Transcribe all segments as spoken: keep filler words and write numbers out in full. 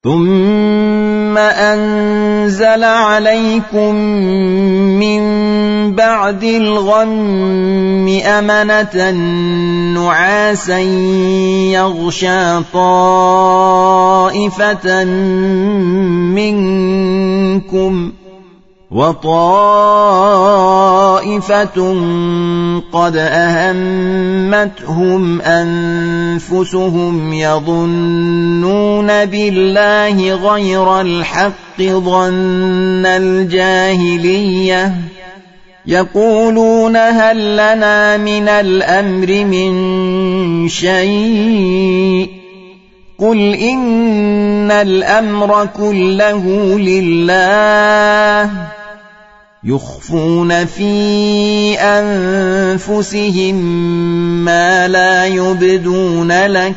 ثم أنزل عليكم من بعد الغم أمنة نعاسا يغشى طائفة منكم وطائفة قد أهمتهم أنفسهم يظنون بالله غير الحق ظن الجاهلية يقولون هل لنا من الأمر من شيء قل إن الأمر كله لله يخفون في أنفسهم ما لا يبدون لك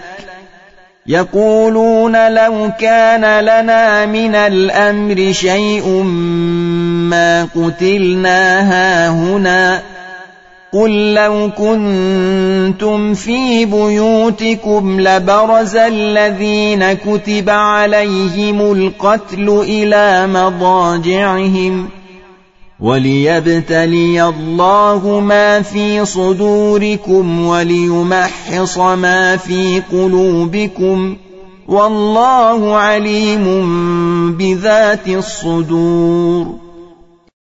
يقولون لو كان لنا من الأمر شيء ما قتلنا هاهنا قل لو كنتم في بيوتكم لبرز الذين كتب عليهم القتل إلى مضاجعهم وليبتلي الله ما في صدوركم وليمحص ما في قلوبكم والله عليم بذات الصدور